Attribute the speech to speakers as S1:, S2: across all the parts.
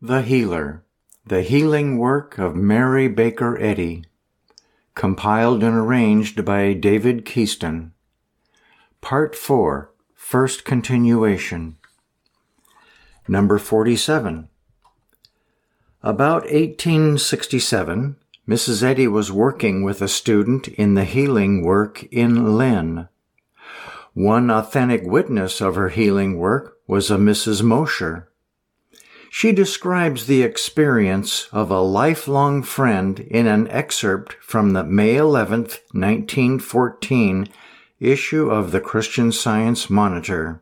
S1: The Healer, The Healing Work of Mary Baker Eddy, compiled and arranged by David Keaston. Part 4, First Continuation. Number 47. About 1867, Mrs. Eddy was working with a student in the healing work in Lynn. One authentic witness of her healing work was a Mrs. Mosher. She describes the experience of a lifelong friend in an excerpt from the May 11, 1914 issue of the Christian Science Monitor.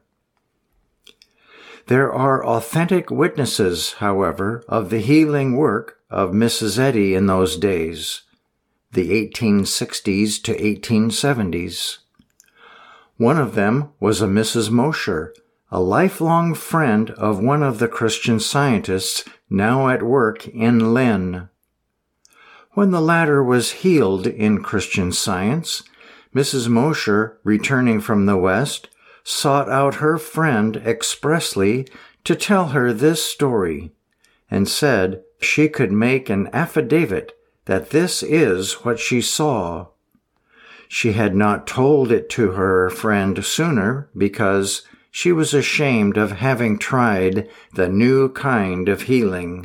S1: There are authentic witnesses, however, of the healing work of Mrs. Eddy in those days, the 1860s to 1870s. One of them was a Mrs. Mosher, a lifelong friend of one of the Christian Scientists now at work in Lynn. When the latter was healed in Christian Science, Mrs. Mosher, returning from the West, sought out her friend expressly to tell her this story, and said she could make an affidavit that this is what she saw. She had not told it to her friend sooner because she was ashamed of having tried the new kind of healing.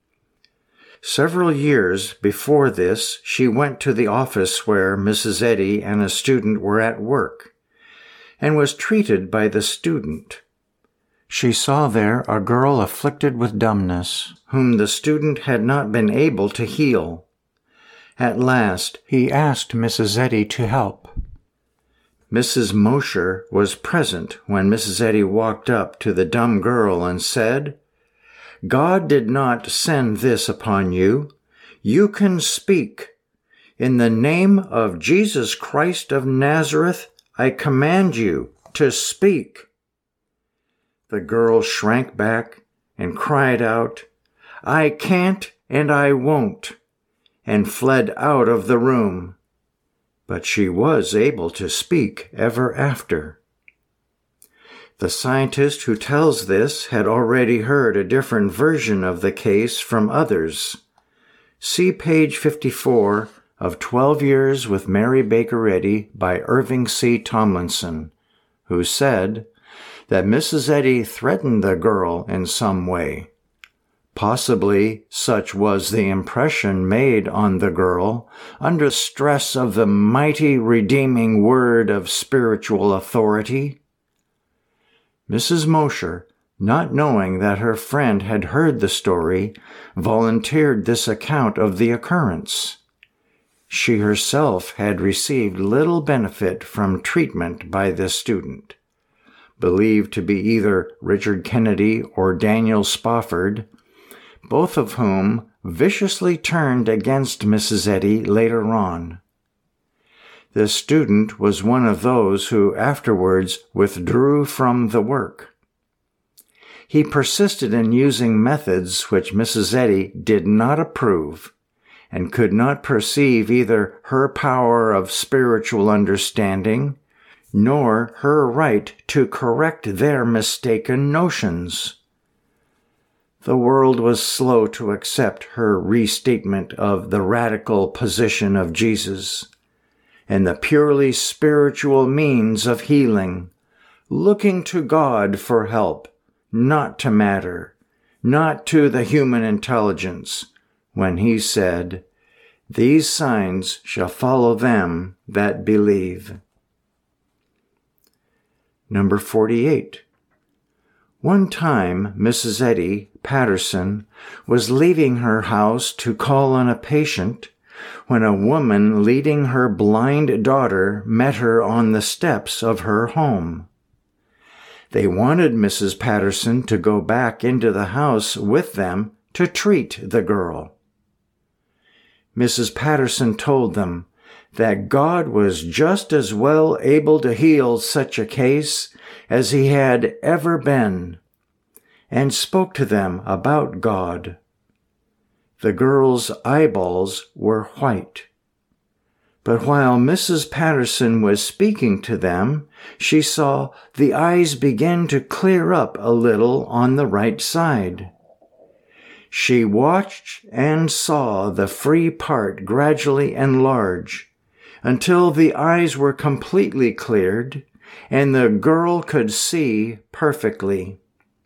S1: Several years before this, she went to the office where Mrs. Eddy and a student were at work, and was treated by the student. She saw there a girl afflicted with dumbness, whom the student had not been able to heal. At last, he asked Mrs. Eddy to help. Mrs. Mosher was present when Mrs. Eddy walked up to the dumb girl and said, "God did not send this upon you. You can speak. In the name of Jesus Christ of Nazareth, I command you to speak." The girl shrank back and cried out, "I can't and I won't," and fled out of the room. But she was able to speak ever after. The scientist who tells this had already heard a different version of the case from others. See page 54 of 12 Years with Mary Baker Eddy by Irving C. Tomlinson, who said that Mrs. Eddy threatened the girl in some way. Possibly such was the impression made on the girl under stress of the mighty redeeming word of spiritual authority. Mrs. Mosher, not knowing that her friend had heard the story, volunteered this account of the occurrence. She herself had received little benefit from treatment by this student, believed to be either Richard Kennedy or Daniel Spofford, both of whom viciously turned against Mrs. Eddy later on. The student was one of those who afterwards withdrew from the work. He persisted in using methods which Mrs. Eddy did not approve, and could not perceive either her power of spiritual understanding nor her right to correct their mistaken notions. The world was slow to accept her restatement of the radical position of Jesus and the purely spiritual means of healing, looking to God for help, not to matter, not to the human intelligence, when he said, "These signs shall follow them that believe." Number 48. One time, Mrs. Eddy Patterson was leaving her house to call on a patient when a woman leading her blind daughter met her on the steps of her home. They wanted Mrs. Patterson to go back into the house with them to treat the girl. Mrs. Patterson told them that God was just as well able to heal such a case as he had ever been, and spoke to them about God. The girl's eyeballs were white. But while Mrs. Patterson was speaking to them, she saw the eyes begin to clear up a little on the right side. She watched and saw the free part gradually enlarge until the eyes were completely cleared and the girl could see perfectly.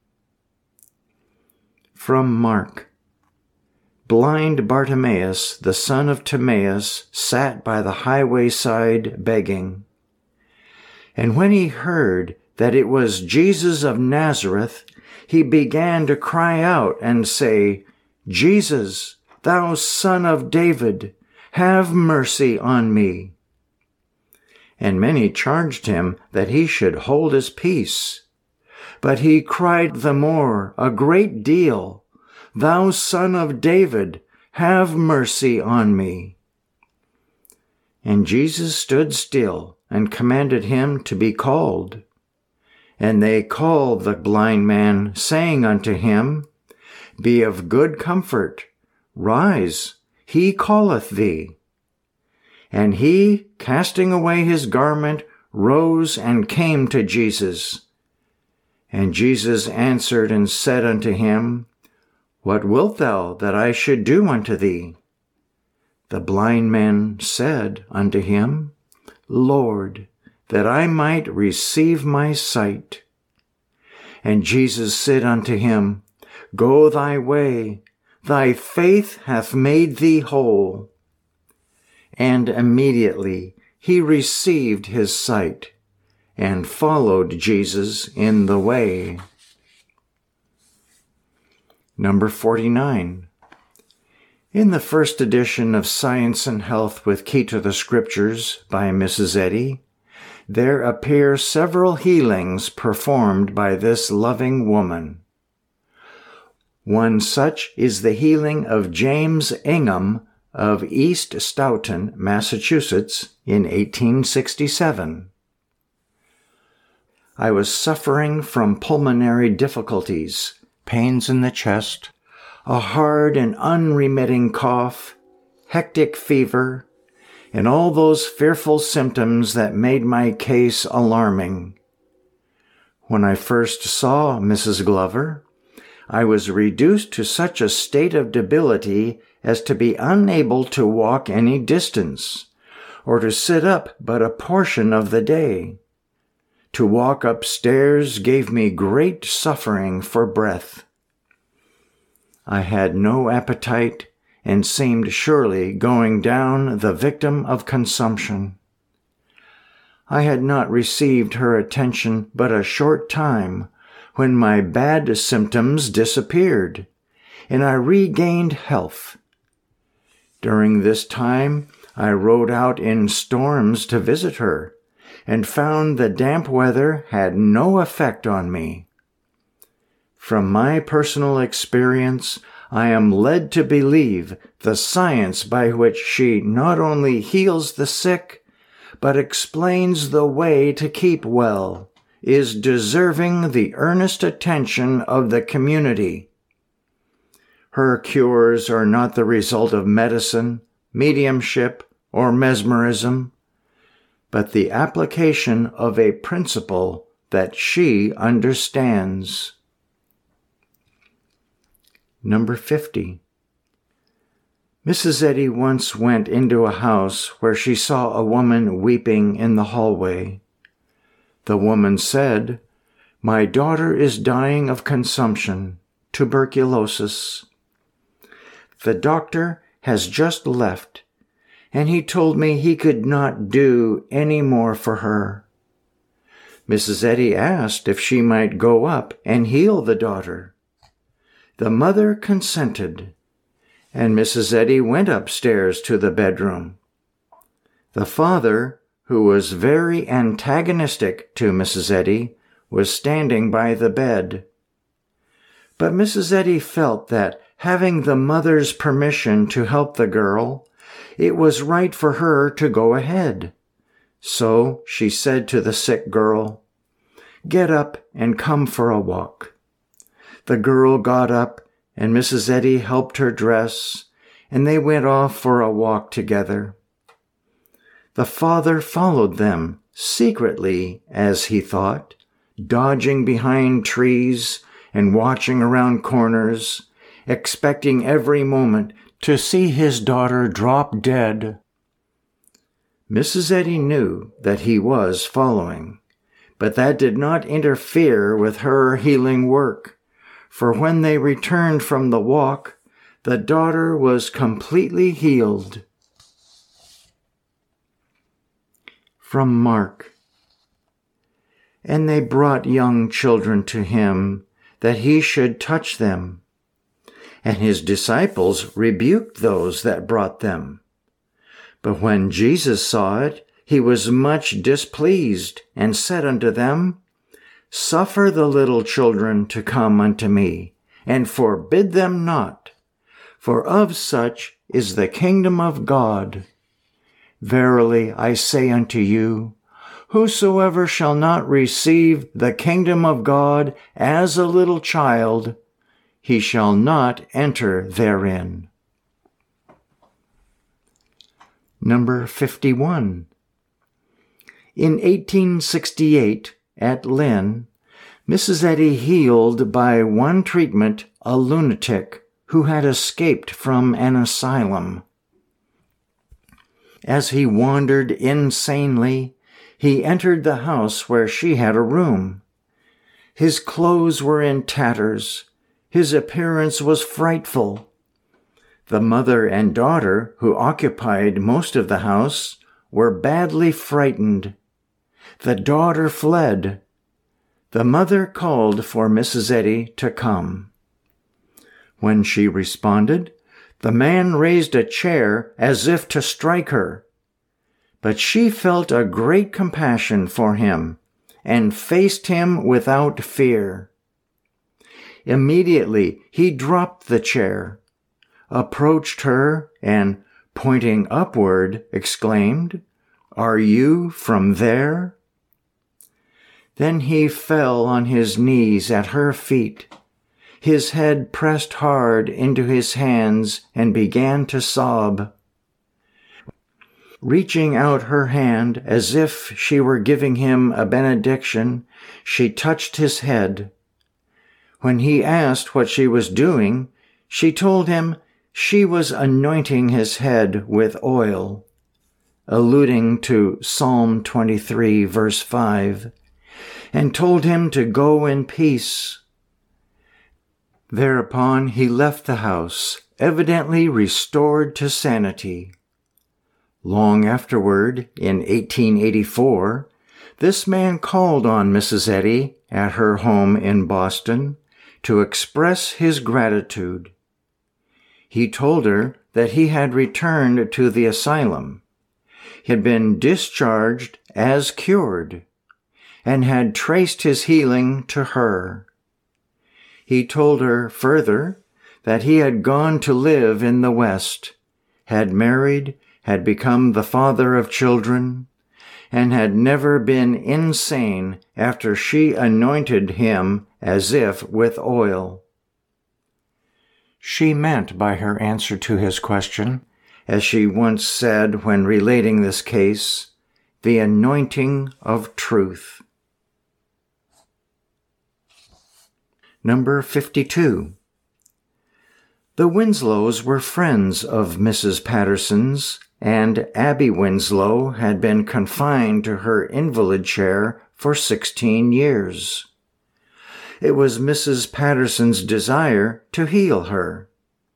S1: From Mark. Blind Bartimaeus, the son of Timaeus, sat by the highway side begging. And when he heard that it was Jesus of Nazareth, he began to cry out and say, Jesus, thou son of David, have mercy on me. And many charged him that he should hold his peace. But he cried the more a great deal, Thou son of David, have mercy on me. And Jesus stood still and commanded him to be called. And they called the blind man, saying unto him, Be of good comfort, rise, he calleth thee. And he, casting away his garment, rose and came to Jesus. And Jesus answered and said unto him, What wilt thou that I should do unto thee? The blind man said unto him, Lord, that I might receive my sight. And Jesus said unto him, Go thy way, thy faith hath made thee whole. And immediately he received his sight, and followed Jesus in the way. Number 49. In the first edition of Science and Health with Key to the Scriptures by Mrs. Eddy, there appear several healings performed by this loving woman. One such is the healing of James Ingham of East Stoughton, Massachusetts, in 1867. I was suffering from pulmonary difficulties, pains in the chest, a hard and unremitting cough, hectic fever, and all those fearful symptoms that made my case alarming. When I first saw Mrs. Glover, I was reduced to such a state of debility as to be unable to walk any distance, or to sit up but a portion of the day. To walk upstairs gave me great suffering for breath. I had no appetite and seemed surely going down the victim of consumption. I had not received her attention but a short time when my bad symptoms disappeared, and I regained health. During this time, I rode out in storms to visit her, and found the damp weather had no effect on me. From my personal experience, I am led to believe the science by which she not only heals the sick, but explains the way to keep well, is deserving the earnest attention of the community. Her cures are not the result of medicine, mediumship, or mesmerism, but the application of a principle that she understands. Number 50. Mrs. Eddy once went into a house where she saw a woman weeping in the hallway. The woman said, "My daughter is dying of consumption, tuberculosis. The doctor has just left, and he told me he could not do any more for her." Mrs. Eddy asked if she might go up and heal the daughter. The mother consented, and Mrs. Eddy went upstairs to the bedroom. The father, who was very antagonistic to Mrs. Eddy, was standing by the bed. But Mrs. Eddy felt that, having the mother's permission to help the girl, it was right for her to go ahead. So she said to the sick girl, "Get up and come for a walk." The girl got up, and Mrs. Eddy helped her dress, and they went off for a walk together. The father followed them, secretly, as he thought, dodging behind trees and watching around corners, expecting every moment to see his daughter drop dead. Mrs. Eddy knew that he was following, but that did not interfere with her healing work, for when they returned from the walk, the daughter was completely healed. From Mark. And they brought young children to him, that he should touch them. And his disciples rebuked those that brought them. But when Jesus saw it, he was much displeased, and said unto them, Suffer the little children to come unto me, and forbid them not, for of such is the kingdom of God. Verily I say unto you, whosoever shall not receive the kingdom of God as a little child, he shall not enter therein. Number 51. In 1868, at Lynn, Mrs. Eddy healed by one treatment a lunatic who had escaped from an asylum. As he wandered insanely, he entered the house where she had a room. His clothes were in tatters. His appearance was frightful. The mother and daughter, who occupied most of the house, were badly frightened. The daughter fled. The mother called for Mrs. Eddy to come. When she responded, the man raised a chair as if to strike her. But she felt a great compassion for him and faced him without fear. Immediately he dropped the chair, approached her, and, pointing upward, exclaimed, "Are you from there?" Then he fell on his knees at her feet, his head pressed hard into his hands, and began to sob. Reaching out her hand as if she were giving him a benediction, she touched his head. When he asked what she was doing, she told him she was anointing his head with oil, alluding to Psalm 23, verse 5, and told him to go in peace. Thereupon he left the house, evidently restored to sanity. Long afterward, in 1884, this man called on Mrs. Eddy at her home in Boston to express his gratitude. He told her that he had returned to the asylum, had been discharged as cured, and had traced his healing to her. He told her further that he had gone to live in the West, had married, had become the father of children, and had never been insane after she anointed him as if with oil. She meant by her answer to his question, as she once said when relating this case, the anointing of truth. Number 52. The Winslows were friends of Mrs. Patterson's, and Abby Winslow had been confined to her invalid chair for 16 years. It was Mrs. Patterson's desire to heal her.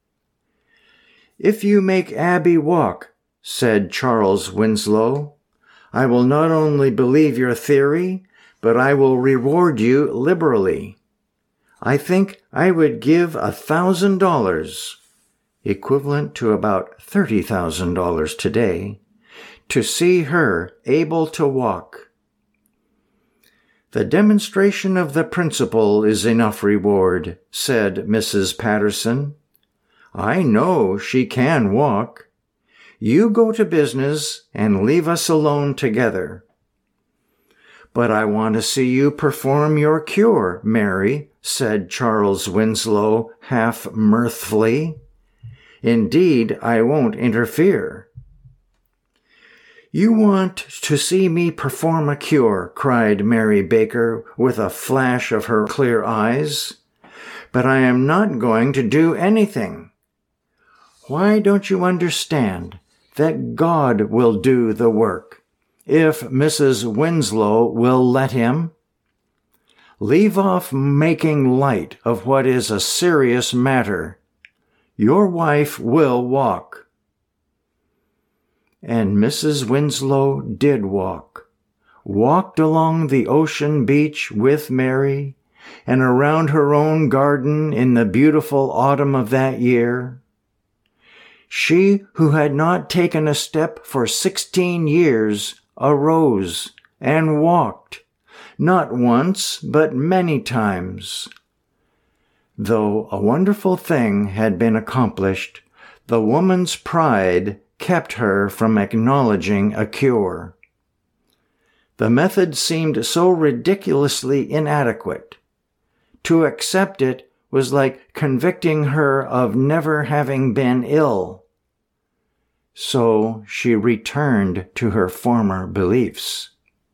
S1: "If you make Abby walk," said Charles Winslow, "I will not only believe your theory, but I will reward you liberally. I think I would give $1,000, equivalent to about $30,000 today, to see her able to walk." "The demonstration of the principle is enough reward," said Mrs. Patterson. "I know she can walk. You go to business and leave us alone together." "But I want to see you perform your cure, Mary," said Charles Winslow half mirthfully. "Indeed, I won't interfere." "You want to see me perform a cure," cried Mary Baker with a flash of her clear eyes. but I am not going to do anything. Why don't you understand that God will do the work, if Mrs. Winslow will let him? Leave off making light of what is a serious matter. Your wife will walk. And Mrs. Winslow did walked along the ocean beach with Mary, and around her own garden in the beautiful autumn of that year. She who had not taken a step for 16 years arose and walked, not once but many times. Though a wonderful thing had been accomplished, the woman's pride kept her from acknowledging a cure. The method seemed so ridiculously inadequate. To accept it was like convicting her of never having been ill. So she returned to her former beliefs.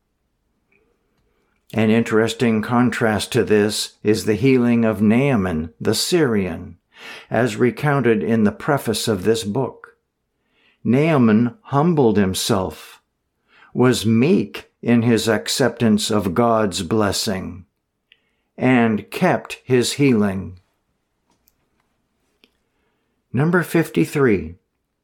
S1: An interesting contrast to this is the healing of Naaman the Syrian, as recounted in the preface of this book. Naaman humbled himself, was meek in his acceptance of God's blessing, and kept his healing. Number 53.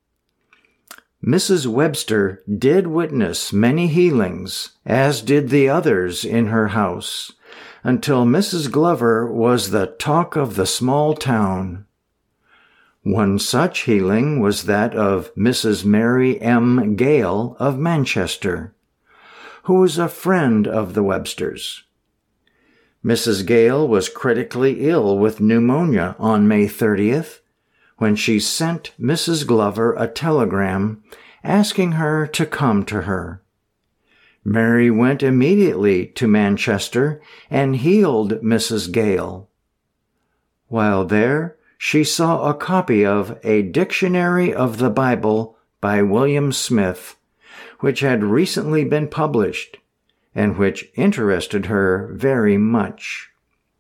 S1: Mrs. Webster did witness many healings, as did the others in her house, until Mrs. Glover was the talk of the small town. One such healing was that of Mrs. Mary M. Gale of Manchester, who was a friend of the Websters. Mrs. Gale was critically ill with pneumonia on May 30th, when she sent Mrs. Glover a telegram asking her to come to her. Mary went immediately to Manchester and healed Mrs. Gale. While there, she saw a copy of A Dictionary of the Bible by William Smith, which had recently been published, and which interested her very much.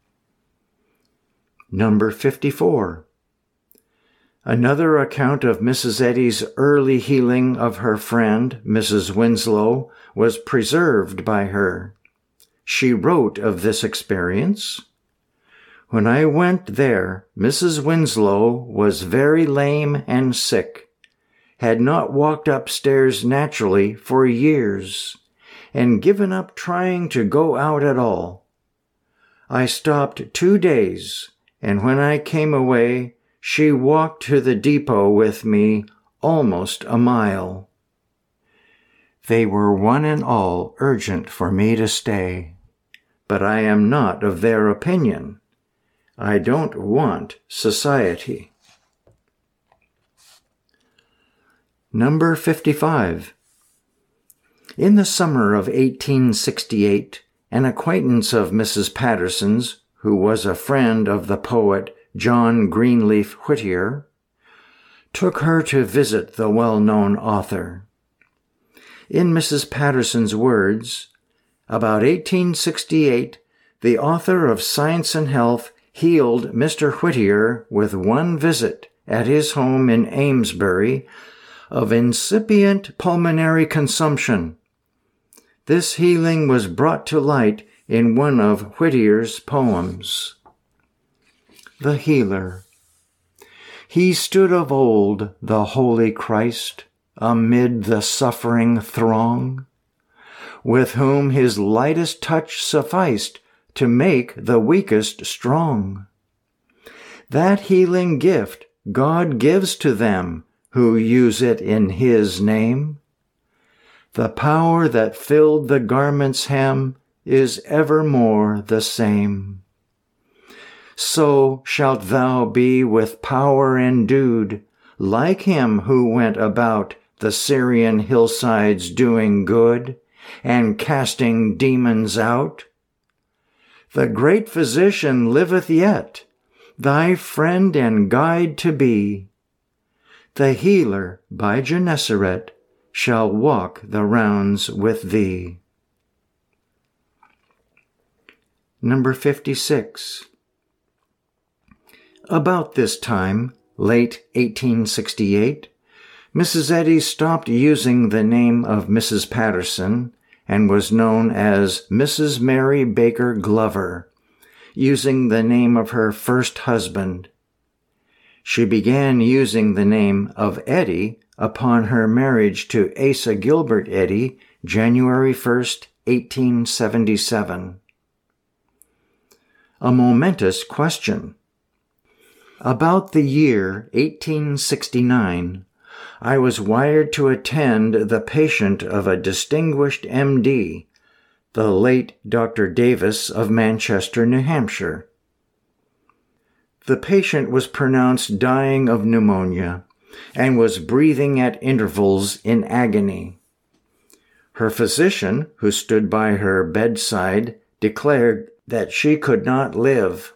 S1: Number 54. Another account of Mrs. Eddy's early healing of her friend, Mrs. Winslow, was preserved by her. She wrote of this experience, "When I went there, Mrs. Winslow was very lame and sick, had not walked upstairs naturally for years, and given up trying to go out at all. I stopped 2 days, and when I came away, she walked to the depot with me almost a mile. They were one and all urgent for me to stay, but I am not of their opinion. I don't want society." Number 55. In the summer of 1868, an acquaintance of Mrs. Patterson's, who was a friend of the poet John Greenleaf Whittier, took her to visit the well-known author. In Mrs. Patterson's words, about 1868, the author of Science and Health healed Mr. Whittier with one visit at his home in Amesbury of incipient pulmonary consumption. This healing was brought to light in one of Whittier's poems. The Healer. He stood of old, the holy Christ, amid the suffering throng, with whom his lightest touch sufficed to make the weakest strong. That healing gift God gives to them who use it in his name. The power that filled the garment's hem is evermore the same. So shalt thou be with power endued, like him who went about the Syrian hillsides doing good and casting demons out. The great physician liveth yet, thy friend and guide to be. The healer by Gennesaret shall walk the rounds with thee. Number 56. About this time, late 1868, Mrs. Eddy stopped using the name of Mrs. Patterson and was known as Mrs. Mary Baker Glover, using the name of her first husband. She began using the name of Eddy upon her marriage to Asa Gilbert Eddy, January 1st, 1877. A momentous question. About the year 1869, I was wired to attend the patient of a distinguished M.D., the late Dr. Davis of Manchester, New Hampshire. The patient was pronounced dying of pneumonia and was breathing at intervals in agony. Her physician, who stood by her bedside, declared that she could not live.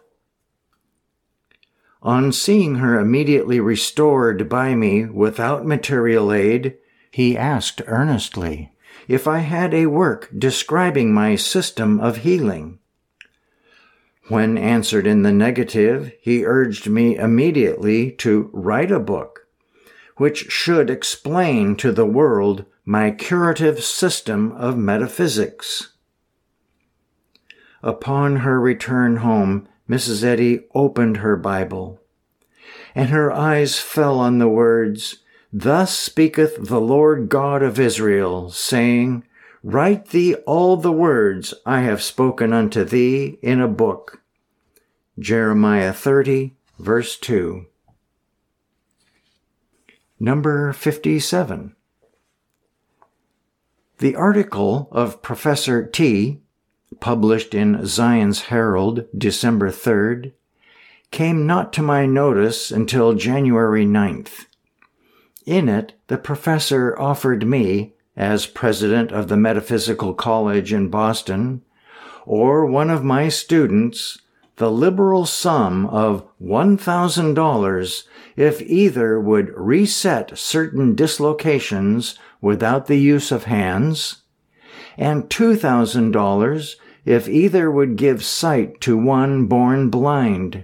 S1: On seeing her immediately restored by me without material aid, he asked earnestly if I had a work describing my system of healing. When answered in the negative, he urged me immediately to write a book, which should explain to the world my curative system of metaphysics. Upon her return home, Mrs. Eddy opened her Bible, and her eyes fell on the words, "Thus speaketh the Lord God of Israel, saying, Write thee all the words I have spoken unto thee in a book." Jeremiah 30, verse 2. Number 57. The article of Professor T., published in Zion's Herald, December 3rd, came not to my notice until January 9th. In it, the professor offered me, as president of the Metaphysical College in Boston, or one of my students, the liberal sum of $1,000 if either would reset certain dislocations without the use of hands, and $2,000 if either would give sight to one born blind.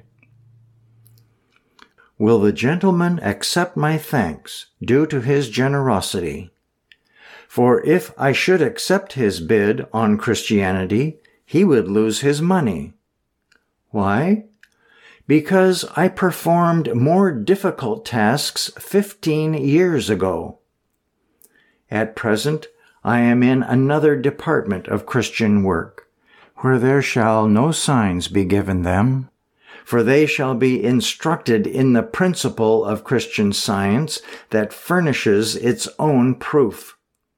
S1: Will the gentleman accept my thanks due to his generosity? For if I should accept his bid on Christianity, he would lose his money. Why? Because I performed more difficult tasks 15 years ago. At present, I am in another department of Christian work, where there shall no signs be given them, for they shall be instructed in the principle of Christian Science that furnishes its own proof.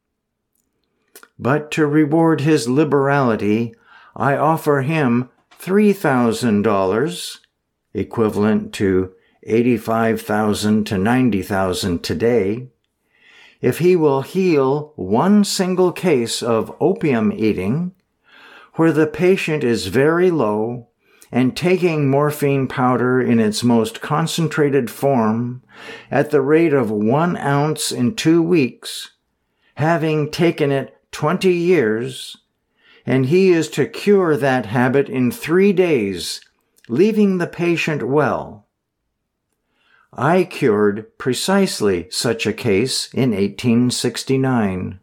S1: But to reward his liberality, I offer him $3,000, equivalent to $85,000 to $90,000 today, if he will heal one single case of opium eating, where the patient is very low and taking morphine powder in its most concentrated form at the rate of 1 ounce in 2 weeks, having taken it 20 years, and he is to cure that habit in 3 days, leaving the patient well. I cured precisely such a case in 1869.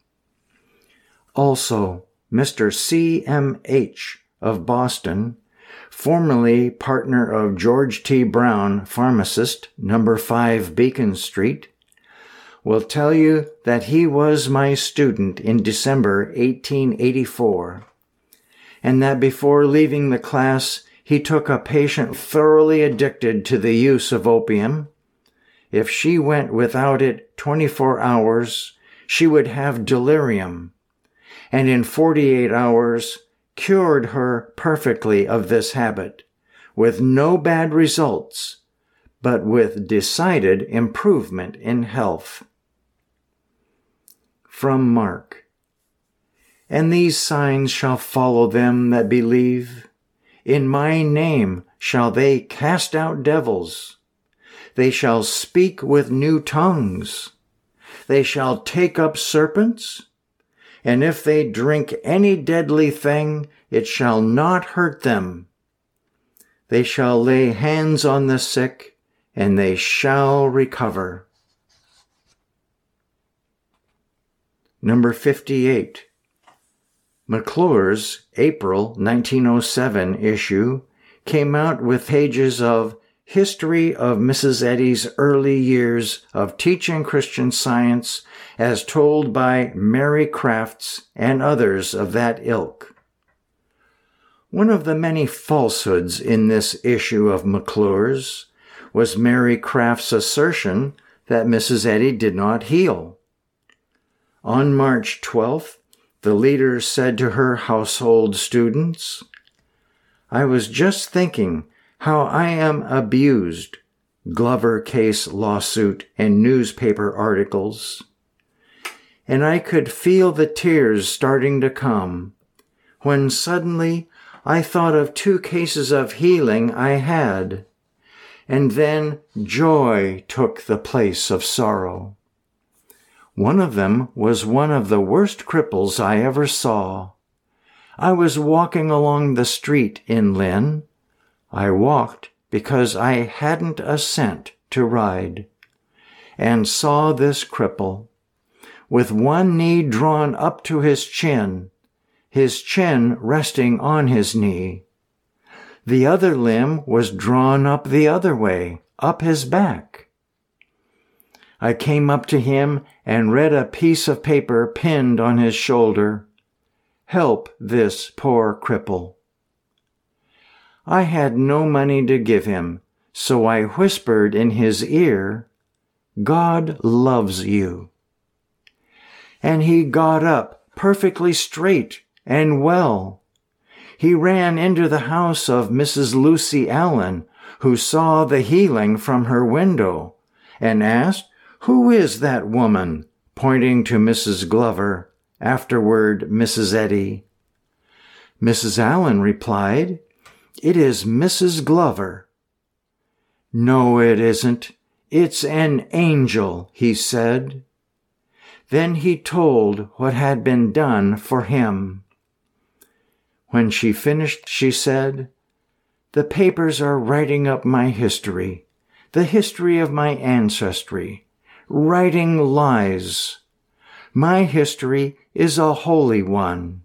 S1: Also, Mr. C.M.H. of Boston, formerly partner of George T. Brown, pharmacist, No. 5 Beacon Street, will tell you that he was my student in December 1884, and that before leaving the class he took a patient thoroughly addicted to the use of opium. If she went without it 24 hours, she would have delirium, and in 48 hours cured her perfectly of this habit, with no bad results, but with decided improvement in health. From Mark. And these signs shall follow them that believe. In my name shall they cast out devils. They shall speak with new tongues. They shall take up serpents. And if they drink any deadly thing, it shall not hurt them. They shall lay hands on the sick, and they shall recover. Number 58. McClure's April 1907 issue came out with pages of History of Mrs. Eddy's Early Years of Teaching Christian Science as told by Mary Crafts and others of that ilk. One of the many falsehoods in this issue of McClure's was Mary Crafts' assertion that Mrs. Eddy did not heal. On March 12th, the leader said to her household students, "I was just thinking how I am abused," Glover case lawsuit and newspaper articles, "and I could feel the tears starting to come, when suddenly I thought of 2 cases of healing I had, and then joy took the place of sorrow. One of them was one of the worst cripples I ever saw. I was walking along the street in Lynn. I walked because I hadn't a cent to ride, and saw this cripple, with one knee drawn up to his chin resting on his knee. The other limb was drawn up the other way, up his back. I came up to him and read a piece of paper pinned on his shoulder, 'Help this poor cripple.' I had no money to give him, so I whispered in his ear, 'God loves you.' And he got up perfectly straight and well. He ran into the house of Mrs. Lucy Allen, who saw the healing from her window, and asked, 'Who is that woman?' pointing to Mrs. Glover, afterward Mrs. Eddy. Mrs. Allen replied, 'It is Mrs. Glover.' 'No, it isn't. It's an angel,' he said. Then he told what had been done for him. When she finished, she said, 'The papers are writing up my history, the history of my ancestry, writing lies. My history is a holy one.'"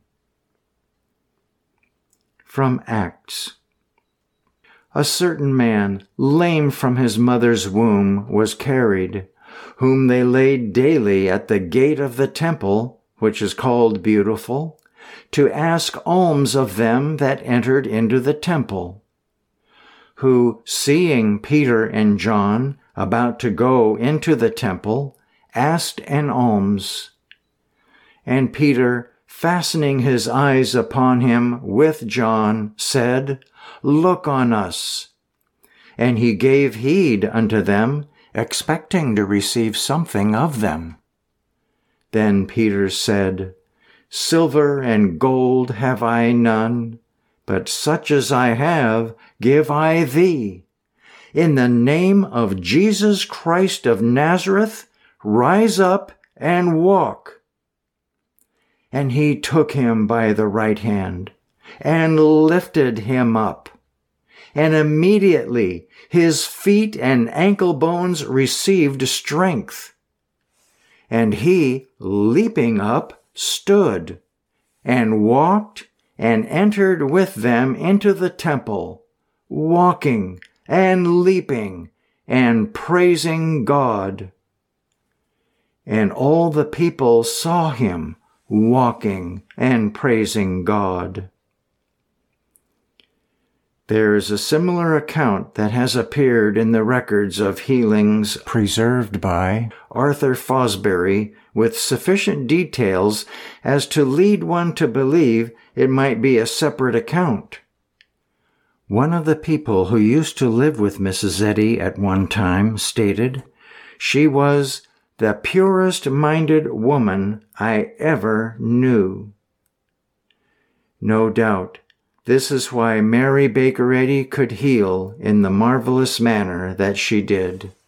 S1: From Acts. A certain man, lame from his mother's womb, was carried, whom they laid daily at the gate of the temple, which is called Beautiful, to ask alms of them that entered into the temple, who, seeing Peter and John about to go into the temple, asked an alms. And Peter, fastening his eyes upon him with John, said, "Look on us." And he gave heed unto them, expecting to receive something of them. Then Peter said, "Silver and gold have I none, but such as I have give I thee. In the name of Jesus Christ of Nazareth, rise up and walk." And he took him by the right hand and lifted him up. And immediately his feet and ankle bones received strength. And he, leaping up, stood, and walked, and entered with them into the temple, walking and leaping and praising God. And all the people saw him walking and praising God. There is a similar account that has appeared in the records of healings preserved by Arthur Fosbury with sufficient details as to lead one to believe it might be a separate account. One of the people who used to live with Mrs. Eddy at one time stated, "She was the purest-minded woman I ever knew." No doubt, this is why Mary Baker Eddy could heal in the marvelous manner that she did.